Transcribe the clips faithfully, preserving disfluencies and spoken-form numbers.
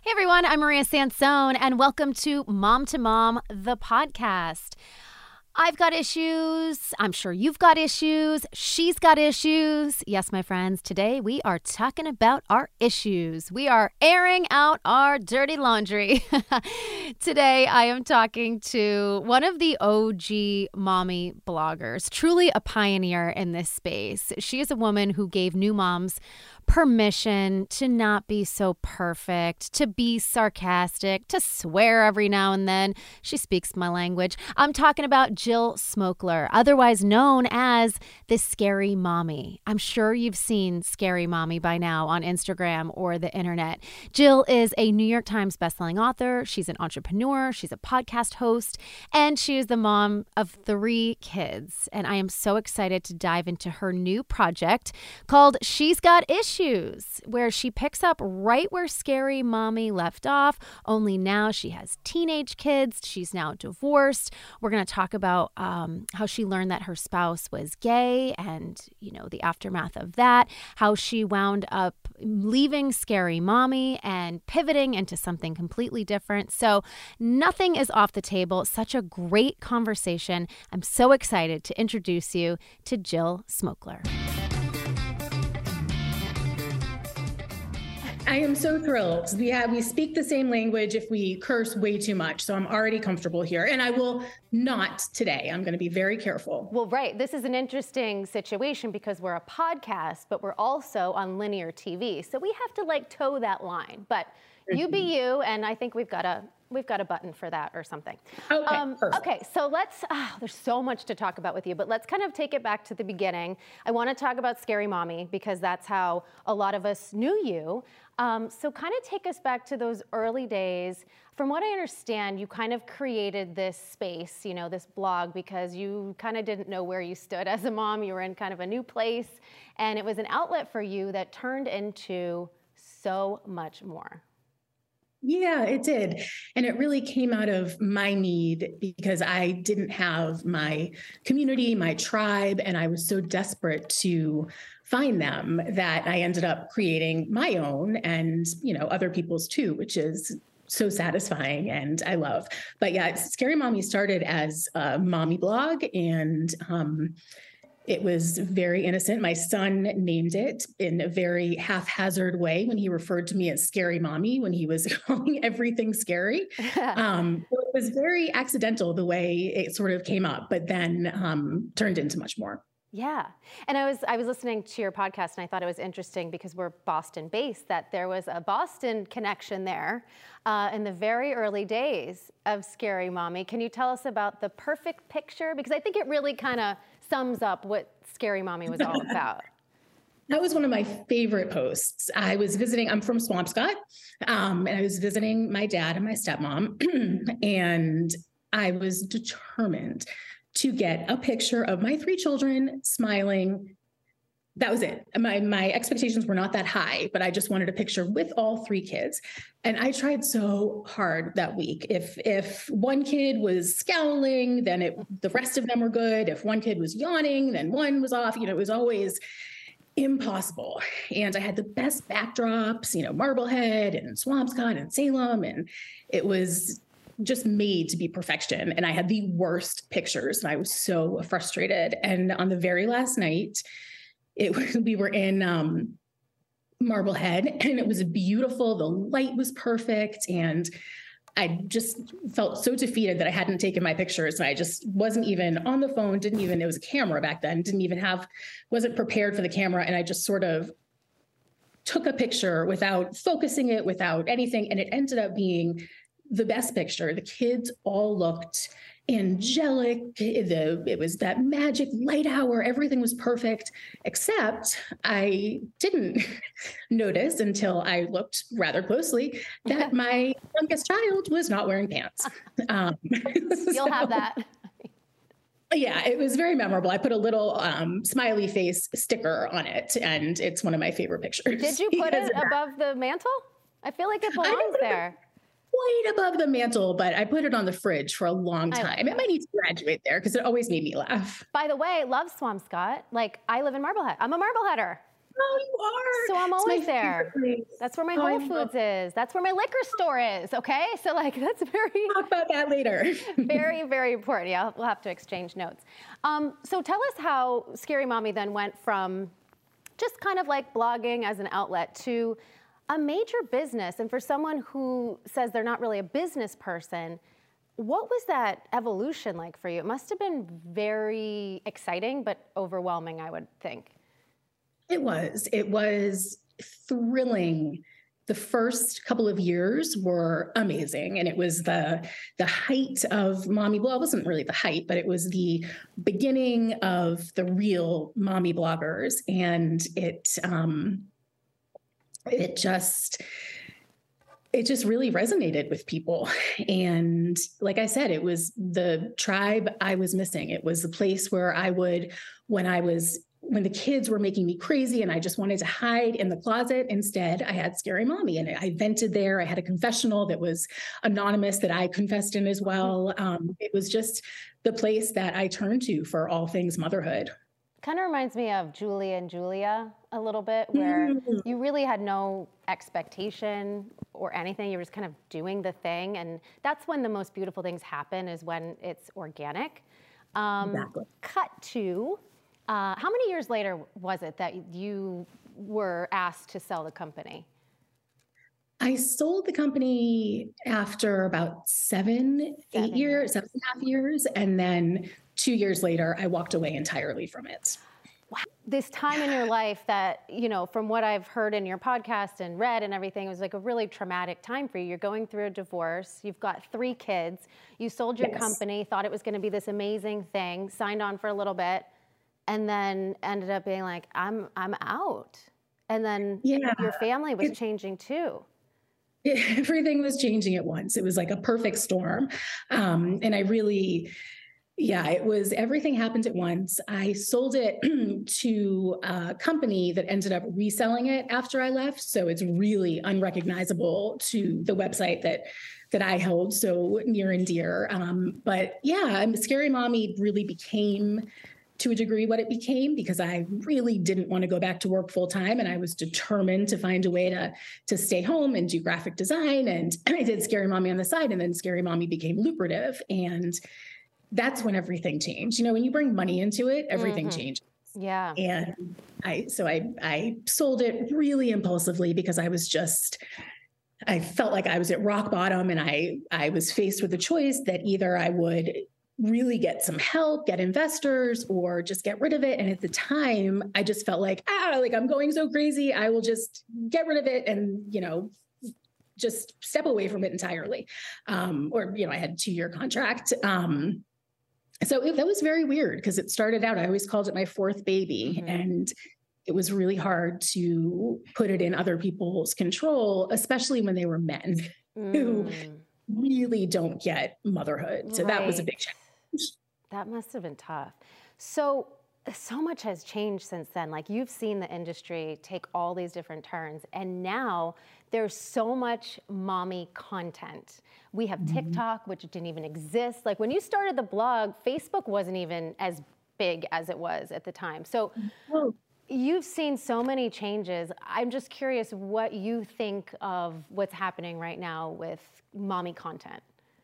Hey everyone, I'm Maria Sansone, and welcome to Mom to Mom, the podcast. I've got issues. I'm sure you've got issues. She's got issues. Yes, my friends, today we are talking about our issues. We are airing out our dirty laundry. Today I am talking to one of the O G mommy bloggers, truly a pioneer in this space. She is a woman who gave new moms permission to not be so perfect, to be sarcastic, to swear every now and then. She speaks my language. I'm talking about Jill Smokler, otherwise known as the Scary Mommy. I'm sure you've seen Scary Mommy by now on Instagram or the internet. Jill is a New York Times bestselling author. She's an entrepreneur. She's a podcast host, and she is the mom of three kids. And I am so excited to dive into her new project called She's Got Issues, where she picks up right where Scary Mommy left off, only now she has teenage kids. She's now divorced. We're going to talk about um, how she learned that her spouse was gay and, you know, the aftermath of that, how she wound up leaving Scary Mommy and pivoting into something completely different. So nothing is off the table. Such a great conversation. I'm so excited to introduce you to Jill Smokler. I am so thrilled. Yeah, we speak the same language if we curse way too much. So I'm already comfortable here. And I will not today. I'm going to be very careful. Well, right. This is an interesting situation because we're a podcast, but we're also on linear T V. So we have to like toe that line. But you be you, and I think we've got a we've got a button for that or something. Okay, um, okay, so let's, oh, there's so much to talk about with you, but let's kind of take it back to the beginning. I want to talk about Scary Mommy because that's how a lot of us knew you. Um, so kind of take us back to those early days. From what I understand, you kind of created this space, you know, this blog, because you kind of didn't know where you stood as a mom. You were in kind of a new place, and it was an outlet for you that turned into so much more. Yeah, it did. And it really came out of my need because I didn't have my community, my tribe, and I was so desperate to find them that I ended up creating my own and, you know, other people's too, which is so satisfying and I love. But yeah, Scary Mommy started as a mommy blog, and um, it was very innocent. My son named it in a very haphazard way when he referred to me as Scary Mommy when he was calling everything scary. um, so it was very accidental the way it sort of came up, but then um, turned into much more. Yeah. And I was I was listening to your podcast, and I thought it was interesting because we're Boston-based, that there was a Boston connection there uh, in the very early days of Scary Mommy. Can you tell us about the perfect picture? Because I think it really kind of sums up what Scary Mommy was all about. That was one of my favorite posts. I was visiting, I'm from Swampscott, um, and I was visiting my dad and my stepmom, and I was determined to get a picture of my three children smiling. That was it. My my expectations were not that high, but I just wanted a picture with all three kids. And I tried so hard that week. If if one kid was scowling, then it, the rest of them were good. If one kid was yawning, then one was off. You know, it was always impossible. And I had the best backdrops, you know, Marblehead and Swampscott and Salem. And it was just made to be perfection. And I had the worst pictures, and I was so frustrated. And on the very last night, it was, we were in um, Marblehead, and it was beautiful. The light was perfect. And I just felt so defeated that I hadn't taken my pictures. And I just wasn't even on the phone, didn't even, it was a camera back then, didn't even have, wasn't prepared for the camera. And I just sort of took a picture without focusing it, without anything. And it ended up being the best picture. The kids all looked angelic. The, it was that magic light hour. Everything was perfect, except I didn't notice until I looked rather closely that my youngest child was not wearing pants. Um, You'll so, have that. Yeah, it was very memorable. I put a little um, smiley face sticker on it, and it's one of my favorite pictures. Did you put it above the mantle? I feel like it belongs there. Quite above the mantle, but I put it on the fridge for a long time. It might need to graduate there because it always made me laugh. By the way, love Swampscott. Like, I live in Marblehead. I'm a Marbleheader. Oh, you are. So I'm It's always my there. favorite place. That's where my Oh, I Whole love- Foods is. That's where my liquor store is. Okay. So like, that's very, Talk about that later. very, very important. Yeah. We'll have to exchange notes. Um, so tell us how Scary Mommy then went from just kind of like blogging as an outlet to a major business. And for someone who says they're not really a business person, what was that evolution like for you? It must have been very exciting, but overwhelming, I would think. It was. It was thrilling. The first couple of years were amazing. And it was the, the height of mommy, well, it wasn't really the height, but it was the beginning of the real mommy bloggers. And it, um, it just, it just really resonated with people. And like I said, it was the tribe I was missing. It was the place where I would, when I was, when the kids were making me crazy and I just wanted to hide in the closet, instead I had Scary Mommy and I vented there. I had a confessional that was anonymous that I confessed in as well. Um, it was just the place that I turned to for all things motherhood. Kind of reminds me of Julie and Julia a little bit, where mm. you really had no expectation or anything. You were just kind of doing the thing. And that's when the most beautiful things happen, is when it's organic. Um, exactly. Cut to, uh, how many years later was it that you were asked to sell the company? I sold the company after about seven, seven eight years, years, seven and a half years. And then two years later, I walked away entirely from it. Wow. This time in your life that, you know, from what I've heard in your podcast and read and everything, it was like a really traumatic time for you. You're going through a divorce. You've got three kids. You sold your yes. company, thought it was going to be this amazing thing, signed on for a little bit, and then ended up being like, I'm, I'm out. And then yeah. your family was it, changing too. It, everything was changing at once. It was like a perfect storm. Um, and I really... Yeah, it was, everything happened at once. I sold it to a company that ended up reselling it after I left. So it's really unrecognizable to the website that that I held so near and dear. Um, but yeah, Scary Mommy really became, to a degree, what it became, because I really didn't want to go back to work full time. And I was determined to find a way to, to stay home and do graphic design. And I did Scary Mommy on the side, and then Scary Mommy became lucrative. And that's when everything changed. You know, when you bring money into it, everything mm-hmm. changes. Yeah. And I, so I, I sold it really impulsively because I was just, I felt like I was at rock bottom, and I, I was faced with a choice that either I would really get some help, get investors, or just get rid of it. And at the time, I just felt like, ah, like I'm going so crazy, I will just get rid of it and, you know, just step away from it entirely. Um, or, you know, I had a two-year contract. Um, So it, that was very weird, because it started out, I always called it my fourth baby. Mm-hmm. And it was really hard to put it in other people's control, especially when they were men mm. who really don't get motherhood. So right. that was a big challenge. That must have been tough. So, so much has changed since then. Like, you've seen the industry take all these different turns, and now there's so much mommy content. We have mm-hmm. TikTok, which didn't even exist. Like, when you started the blog, Facebook wasn't even as big as it was at the time. So oh. you've seen so many changes. I'm just curious what you think of what's happening right now with mommy content.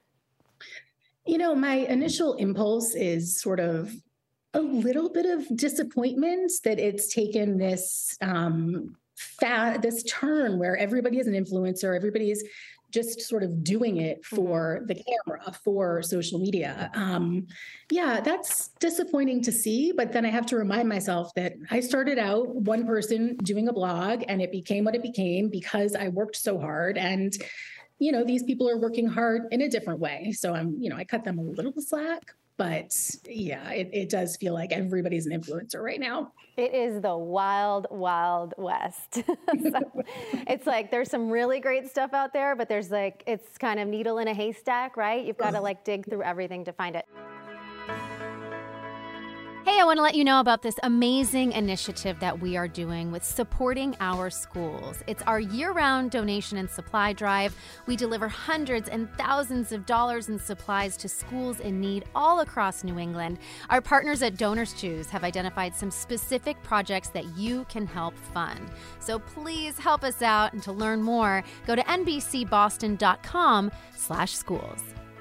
You know, my initial impulse is sort of a little bit of disappointment that it's taken this um, fa- this turn where everybody is an influencer, everybody's just sort of doing it for mm-hmm. the camera, for social media. Um, yeah, that's disappointing to see, but then I have to remind myself that I started out one person doing a blog, and it became what it became because I worked so hard. And, you know, these people are working hard in a different way. So I'm, you know, I cut them a little slack. But yeah, it, it does feel like everybody's an influencer right now. It is the wild, wild west. So it's like there's some really great stuff out there, but there's like, it's kind of needle in a haystack, right? You've got to like dig through everything to find it. Hey Hey, I want to let you know about this amazing initiative that we are doing with Supporting Our Schools. It's our year-round donation and supply drive. We deliver hundreds and thousands of dollars in supplies to schools in need all across New England. Our partners at Donors Choose have identified some specific projects that you can help fund. So please help us out, and to learn more, go to n b c boston dot com slash schools.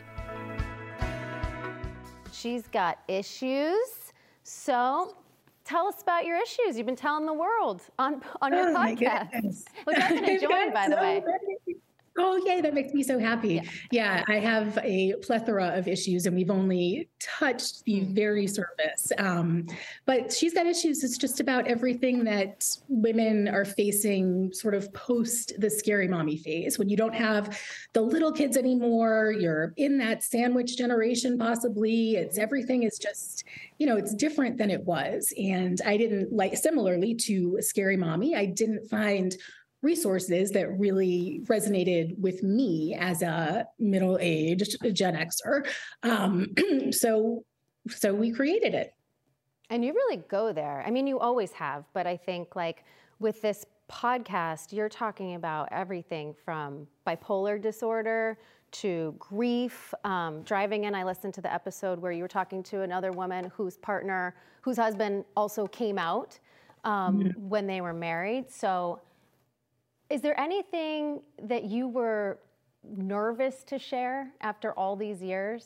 She's got issues. So tell us about your issues. You've been telling the world on, on your Oh, my podcast, goodness. which I've been enjoying, by the So way. many. Oh, yay. That makes me so happy. Yeah. Yeah, I have a plethora of issues, and we've only touched the very surface. Um, but She's Got Issues is just about everything that women are facing sort of post the scary mommy phase, when you don't have the little kids anymore. You're in that sandwich generation, possibly. It's everything is just, you know, it's different than it was. And I didn't like, similarly to a scary mommy, I didn't find resources that really resonated with me as a middle-aged Gen Xer. Um, so, so we created it. And you really go there. I mean, you always have, but I think like with this podcast, you're talking about everything from bipolar disorder to grief. Um, driving in, I listened to the episode where you were talking to another woman whose partner, whose husband also came out um, mm-hmm. when they were married. So is there anything that you were nervous to share after all these years?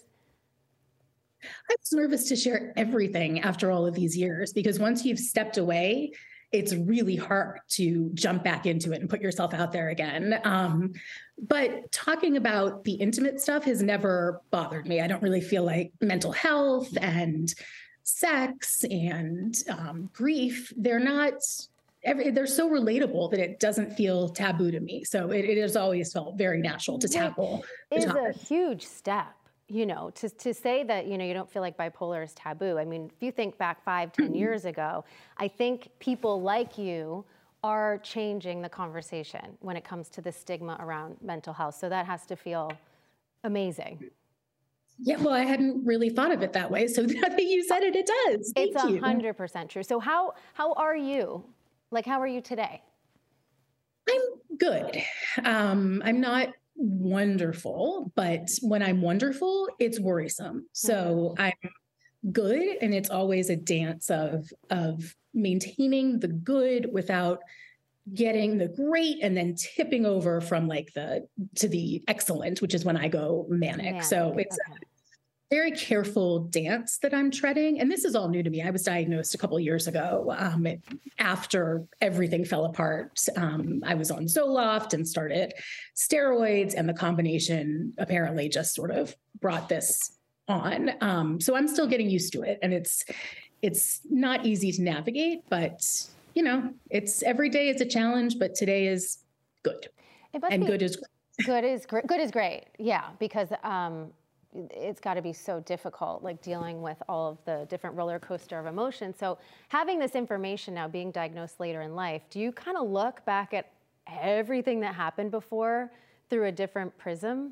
I was nervous to share everything after all of these years, because once you've stepped away, it's really hard to jump back into it and put yourself out there again. Um, but talking about the intimate stuff has never bothered me. I don't really feel like mental health and sex and um, grief, they're not... Every, they're so relatable that it doesn't feel taboo to me. So it, it has always felt very natural to tackle. It is a huge step, you know, to, to say that, you know, you don't feel like bipolar is taboo. I mean, if you think back five, ten years ago, I think people like you are changing the conversation when it comes to the stigma around mental health. So that has to feel amazing. Yeah, well, I hadn't really thought of it that way. So now that you said it, it does. Thank it's you. one hundred percent true. So how how are you? Like, how are you today? I'm good. Um, I'm not wonderful, but when I'm wonderful, it's worrisome. So mm-hmm. I'm good. And it's always a dance of, of maintaining the good without getting the great and then tipping over from like the, to the excellent, which is when I go manic. manic. So it's okay. a very careful dance that I'm treading. And this is all new to me. I was diagnosed a couple of years ago. Um, it, after everything fell apart, um, I was on Zoloft and started steroids, and the combination apparently just sort of brought this on. Um, so I'm still getting used to it. And it's, it's not easy to navigate, but you know, it's every day is a challenge, but today is good. And good is great. Good is great. Good is great. Yeah. Because, um, it's got to be so difficult, like dealing with all of the different roller coaster of emotions. So having this information now, being diagnosed later in life, do you kind of look back at everything that happened before through a different prism?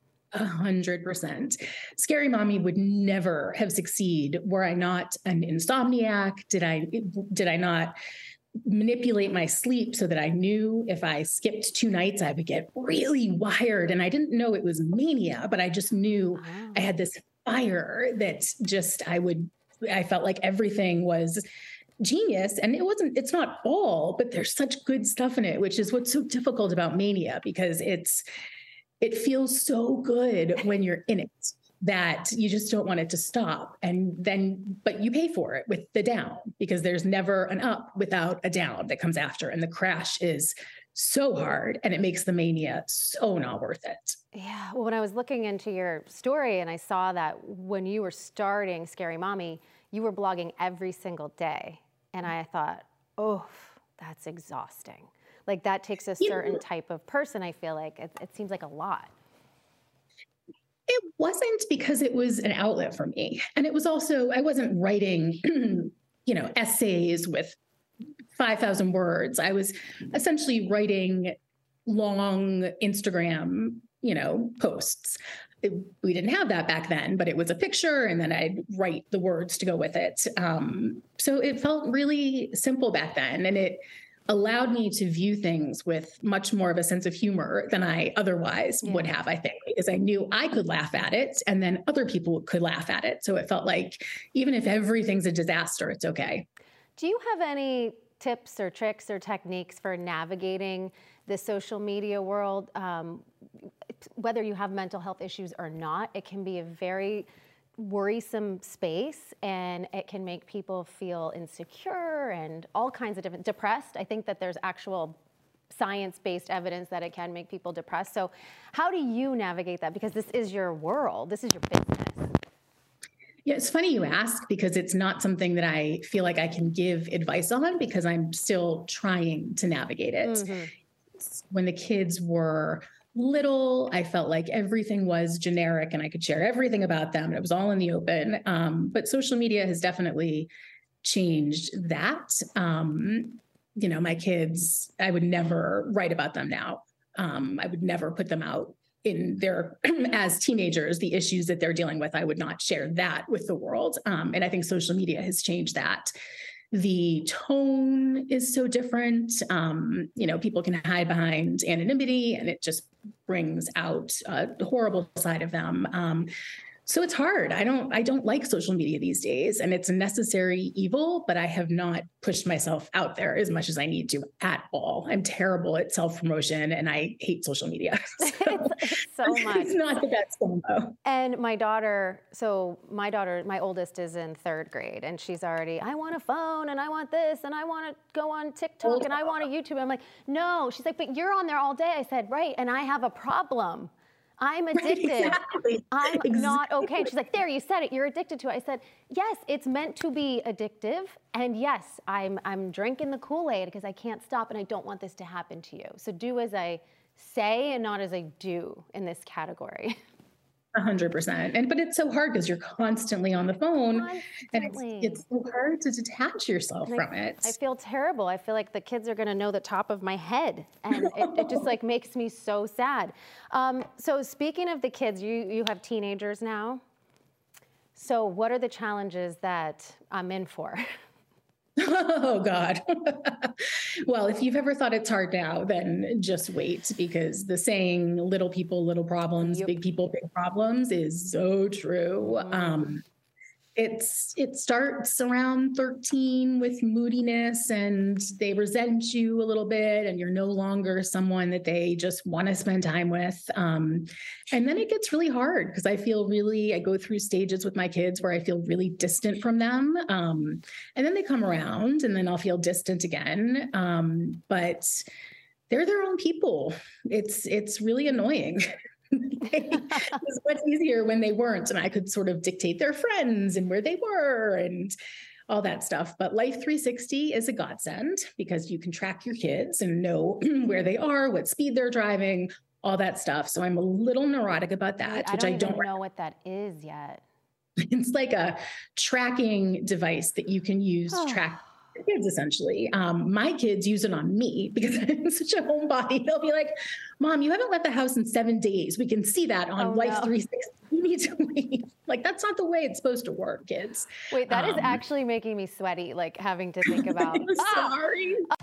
A hundred percent. Scary Mommy would never have succeeded were I not an insomniac. Did I, did I not manipulate my sleep so that I knew if I skipped two nights, I would get really wired. And I didn't know it was mania, but I just knew wow. I had this fire that just, I would, I felt like everything was genius. And it wasn't, it's not all, but there's such good stuff in it, which is what's so difficult about mania, because it's, it feels so good when you're in it that you just don't want it to stop. And then, but you pay for it with the down, because there's never an up without a down that comes after. And the crash is so hard, and it makes the mania so not worth it. Yeah. Well, when I was looking into your story and I saw that when you were starting Scary Mommy, you were blogging every single day. And I thought, oh, that's exhausting. Like that takes a certain yeah. type of person. I feel like it, it seems like a lot. It wasn't, because it was an outlet for me. And it was also, I wasn't writing, you know, essays with five thousand words. I was essentially writing long Instagram you know, posts. It, we didn't have that back then, but it was a picture and then I'd write the words to go with it. Um, so it felt really simple back then. And it allowed me to view things with much more of a sense of humor than I otherwise yeah. would have, I think, because I knew I could laugh at it and then other people could laugh at it. So it felt like even if everything's a disaster, it's okay. Do you have any tips or tricks or techniques for navigating the social media world? Um, whether you have mental health issues or not, it can be a very worrisome space and it can make people feel insecure and all kinds of different, depressed. I think that there's actual science-based evidence that it can make people depressed. So how do you navigate that? Because this is your world, this is your business. Yeah, it's funny you ask because it's not something that I feel like I can give advice on because I'm still trying to navigate it. Mm-hmm. When the kids were little, I felt like everything was generic and I could share everything about them. And it was all in the open. Um, but social media has definitely changed that. Um, you know, my kids, I would never write about them now. Um, I would never put them out in their, as teenagers, the issues that they're dealing with. I would not share that with the world. Um, and I think social media has changed that. The tone is so different. Um, you know, people can hide behind anonymity and it just brings out a horrible side of them. Um, so it's hard. I don't, I don't like social media these days and it's a necessary evil, but I have not pushed myself out there as much as I need to at all. I'm terrible at self-promotion and I hate social media. So, it's so much. It's not the best combo. And my daughter, so my daughter, my oldest is in third grade and she's already, I want a phone and I want this and I want to go on TikTok and I want a YouTube. I'm like, no, she's like, but you're on there all day. I said, right. And I have a problem. I'm addicted. Right, exactly. I'm exactly. not okay. And she's like, there, you said it. You're addicted to it. I said, yes, it's meant to be addictive. And yes, I'm I'm drinking the Kool-Aid because I can't stop and I don't want this to happen to you. So do as I say and not as I do in this category. A hundred percent. And, but it's so hard because you're constantly on the phone constantly. and it's, it's so hard to detach yourself and from I, it. I feel terrible. I feel like the kids are going to know the top of my head and it, it just like makes me so sad. Um, so speaking of the kids, you, you have teenagers now. So what are the challenges that I'm in for? Oh, God. Well, if you've ever thought it's hard now, then just wait, because the saying little people, little problems, yep. big people, big problems is so true. Mm. Um, it's it starts around thirteen with moodiness and they resent you a little bit and you're no longer someone that they just want to spend time with. Um, and then it gets really hard because I feel really, I go through stages with my kids where I feel really distant from them. Um, and then they come around and then I'll feel distant again. Um, but they're their own people. It's, it's really annoying. It was much easier when they weren't, and I could sort of dictate their friends and where they were and all that stuff. But Life three sixty is a godsend because you can track your kids and know where they are, what speed they're driving, all that stuff. So I'm a little neurotic about that, Wait, which I don't, I don't even know what that is yet. It's like a tracking device that you can use to track kids, essentially. Um, my kids use it on me because I'm such a homebody. They'll be like, Mom, you haven't left the house in seven days. We can see that on oh, Life no. three sixty. You need to leave. Like, that's not the way it's supposed to work, kids. Wait, that um, is actually making me sweaty, like having to think about. I'm sorry. Ah!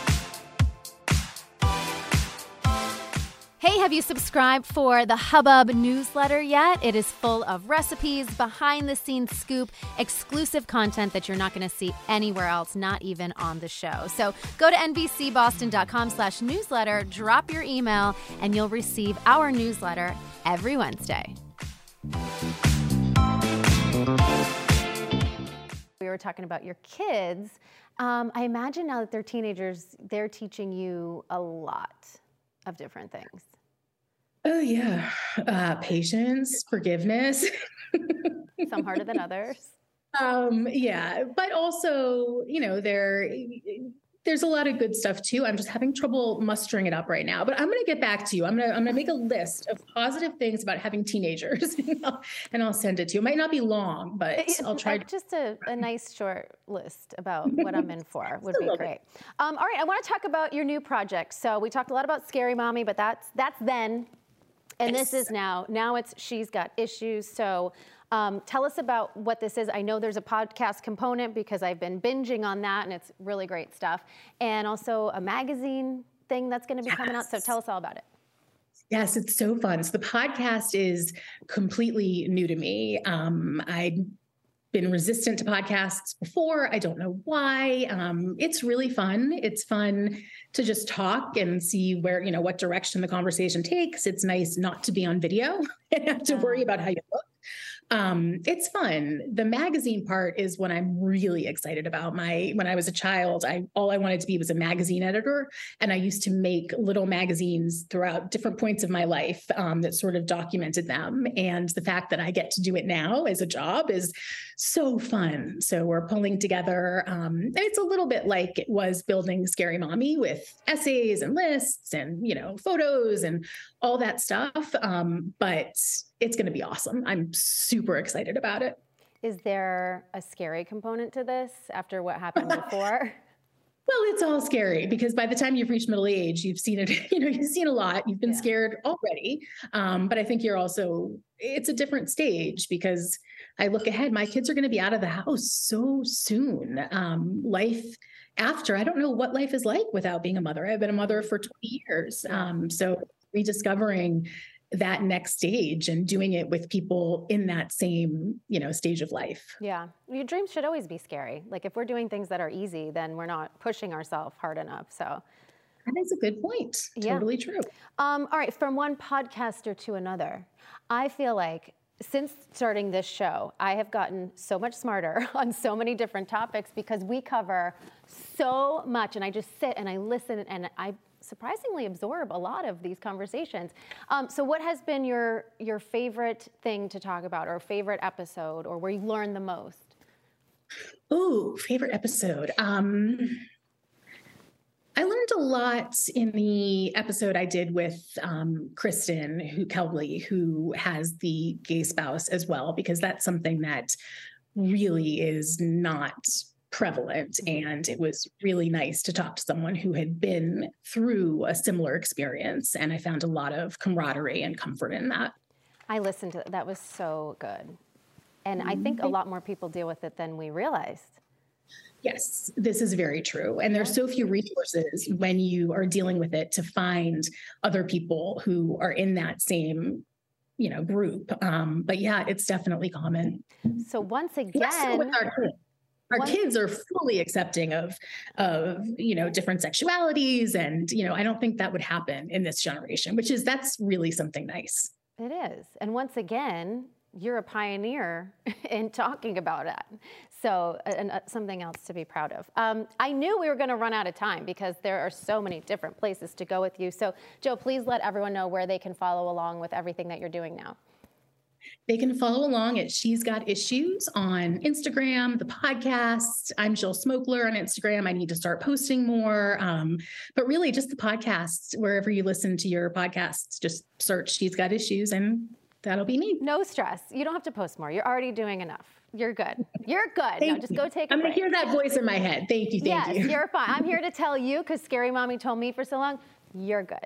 Hey, have you subscribed for the Hubbub newsletter yet? It is full of recipes, behind-the-scenes scoop, exclusive content that you're not going to see anywhere else, not even on the show. So go to nbcboston.com slash newsletter, drop your email, and you'll receive our newsletter every Wednesday. We were talking about your kids. Um, I imagine now that they're teenagers, they're teaching you a lot of different things. Oh, yeah. Uh, patience, forgiveness. Some harder than others. Um, yeah. But also, you know, there, there's a lot of good stuff too. I'm just having trouble mustering it up right now, but I'm going to get back to you. I'm going to, I'm going to make a list of positive things about having teenagers and I'll, and I'll send it to you. It might not be long, but it's, I'll try. Like just a, a nice short list about what I'm in for would be great. Um, all right. I want to talk about your new project. So we talked a lot about Scary Mommy, but that's, that's then. And Yes. this is now, now it's She's Got Issues. So um, tell us about what this is. I know there's a podcast component because I've been binging on that and it's really great stuff. And also a magazine thing that's going to be Yes. coming out. So tell us all about it. Yes, it's so fun. So the podcast is completely new to me. Um, I'd been resistant to podcasts before. I don't know why. Um, it's really fun. It's fun to just talk and see where, you know, what direction the conversation takes. It's nice not to be on video and have to worry about how you look. Um, it's fun. The magazine part is what I'm really excited about. My, when I was a child, I, all I wanted to be was a magazine editor. And I used to make little magazines throughout different points of my life, um, that sort of documented them. And the fact that I get to do it now as a job is so fun. So we're pulling together, um, and it's a little bit like it was building Scary Mommy with essays and lists and, you know, photos and all that stuff. Um, but it's going to be awesome. I'm super excited about it. Is there a scary component to this after what happened before? Well, it's all scary because by the time you've reached middle age, you've seen it, you know, you've seen a lot, you've been Yeah. scared already. Um, but I think you're also, it's a different stage because I look ahead, my kids are going to be out of the house so soon. Um, life after, I don't know what life is like without being a mother. I've been a mother for twenty years. Um, so rediscovering that next stage and doing it with people in that same, you know, stage of life. Yeah. Your dreams should always be scary. Like if we're doing things that are easy, then we're not pushing ourselves hard enough. So That is a good point. Yeah. Totally true. Um, all right, from one podcaster to another, I feel like since starting this show, I have gotten so much smarter on so many different topics because we cover so much, and I just sit and I listen and I surprisingly absorb a lot of these conversations. Um, so what has been your your favorite thing to talk about, or favorite episode, or where you learned the most? Oh, favorite episode. Um, I learned a lot in the episode I did with um, Kristen who Kelbley, who has the gay spouse as well, because that's something that really is not prevalent. And it was really nice to talk to someone who had been through a similar experience. And I found a lot of camaraderie and comfort in that. I listened to that. That was so good. And I think a lot more people deal with it than we realized. Yes, this is very true. And there's so few resources when you are dealing with it to find other people who are in that same, you know, group. Um, but yeah, it's definitely common. So once Less so again, with our kids. Our Once- kids are fully accepting of, of, you know, different sexualities. And, you know, I don't think that would happen in this generation, which is, that's really something nice. it is. And once again, you're a pioneer in talking about it. So and, uh, something else to be proud of. Um, I knew we were going to run out of time because there are so many different places to go with you. So Joe, please let everyone know where they can follow along with everything that you're doing now. They can follow along at She's Got Issues on Instagram, the podcast. I'm Jill Smokler on Instagram. I need to start posting more. Um, but really just the podcast, wherever you listen to your podcasts, just search She's Got Issues and that'll be me. No stress. You don't have to post more. You're already doing enough. You're good. You're good. Thank Now just you. go take a I'm break. going to hear that voice in my head. Thank you. Thank yes, you. you're fine. I'm here to tell you, because Scary Mommy told me for so long, you're good.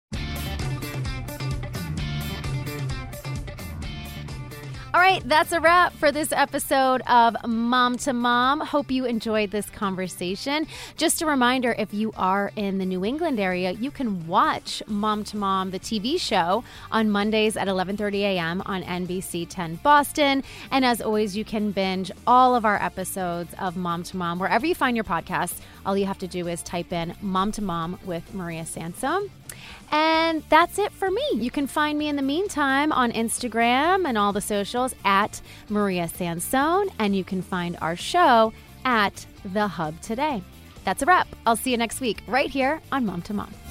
All right, that's a wrap for this episode of Mom to Mom. Hope you enjoyed this conversation. Just a reminder, if you are in the New England area, you can watch Mom to Mom, the T V show, on Mondays at eleven thirty a.m. on N B C ten Boston. And as always, you can binge all of our episodes of Mom to Mom wherever you find your podcasts. All you have to do is type in Mom to Mom with Maria Sansone. And that's it for me. You can find me in the meantime on Instagram and all the socials at Maria Sansone, and you can find our show at The Hub Today. That's a wrap. I'll see you next week right here on Mom to Mom.